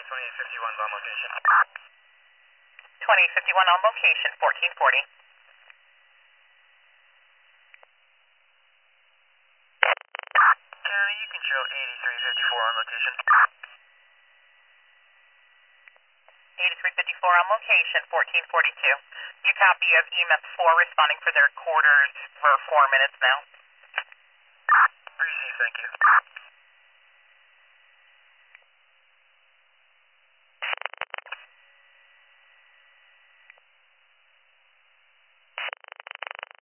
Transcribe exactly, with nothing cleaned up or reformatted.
twenty-eight fifty-one on location. twenty-eight fifty-one on location, fourteen forty. County, you can show eighty-three fifty-four on location. eighty-three fifty-four on location, fourteen forty-two. You copy of E M S four responding for their quarters for four minutes now. Received, thank you.